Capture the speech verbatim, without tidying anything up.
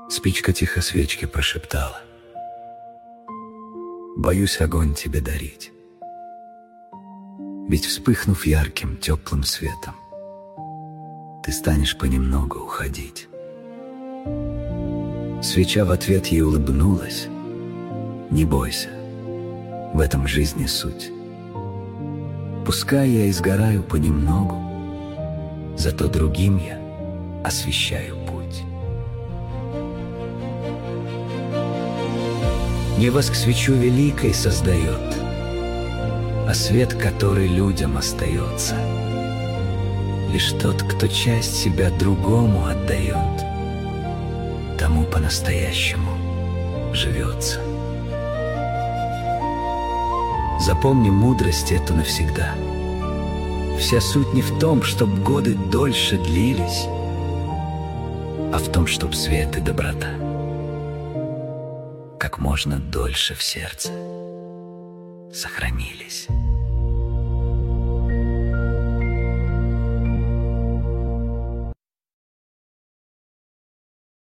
Спичка тихо свечке прошептала: боюсь огонь тебе дарить, ведь, вспыхнув ярким, теплым светом, ты станешь понемногу уходить. Свеча в ответ ей улыбнулась: не бойся, в этом жизни суть. Пускай я изгораю понемногу, зато другим я освещаю путь. Не воск свечу великой создает, а свет, который людям остается. Лишь тот, кто часть себя другому отдает, тому по-настоящему живется. Запомни мудрость эту навсегда. Вся суть не в том, чтоб годы дольше длились, а в том, чтоб свет и доброта как можно дольше в сердце сохранились.